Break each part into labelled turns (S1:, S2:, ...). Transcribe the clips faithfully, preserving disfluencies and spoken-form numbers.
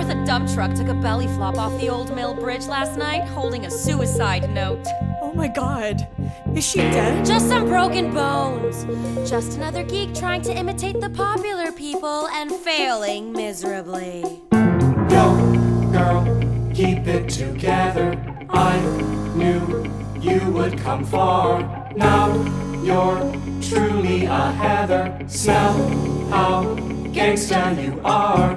S1: What if a dump truck took a belly flop off the Old Mill Bridge last night, holding a suicide note?
S2: Oh my god. Is she dead?
S1: Just some broken bones. Just another geek trying to imitate the popular people and failing miserably.
S3: Yo, girl, keep it together. I knew you would come far. Now you're truly a Heather. Smell how gangsta you are.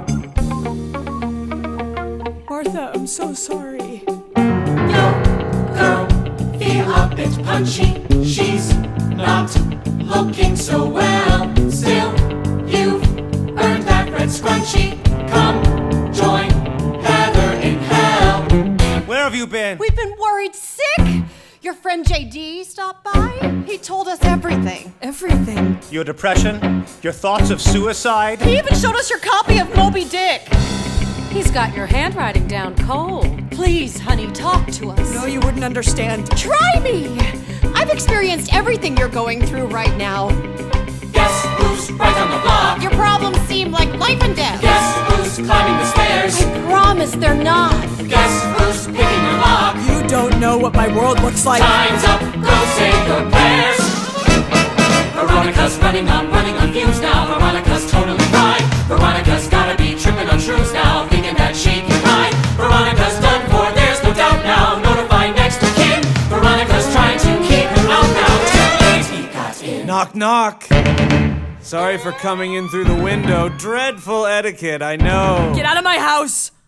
S2: Martha, I'm so sorry.
S3: Yo, girl, feel a bit punchy. She's not looking so well. Still, you've earned that red scrunchie. Come join Heather in hell.
S4: Where have you been?
S5: We've been worried sick. Your friend J D stopped by. He told us everything.
S2: Everything.
S4: Your depression? Your thoughts of suicide?
S5: He even showed us your copy of Moby Dick.
S1: He's got your handwriting down cold.
S5: Please, honey, talk to us.
S2: No, you wouldn't understand.
S5: Try me. I've experienced everything you're going through right now.
S3: Guess who's right on the block?
S5: Your problems seem like life and death.
S3: Guess who's climbing the stairs?
S5: I promise they're not.
S3: Guess who's picking your lock?
S2: You don't know what my world looks like.
S3: Time's up, go say your prayers. Veronica's running on, running on fumes now. Veronica's totally fried. Veronica's gotta be tripping on shrooms now, thinking that she can ride. Veronica's done for, there's no doubt now. Notify next of kin. Veronica's trying to keep him out now. Too late, he got in.
S4: Knock, knock. Sorry for coming in through the window. Dreadful etiquette, I know.
S2: Get out of my house!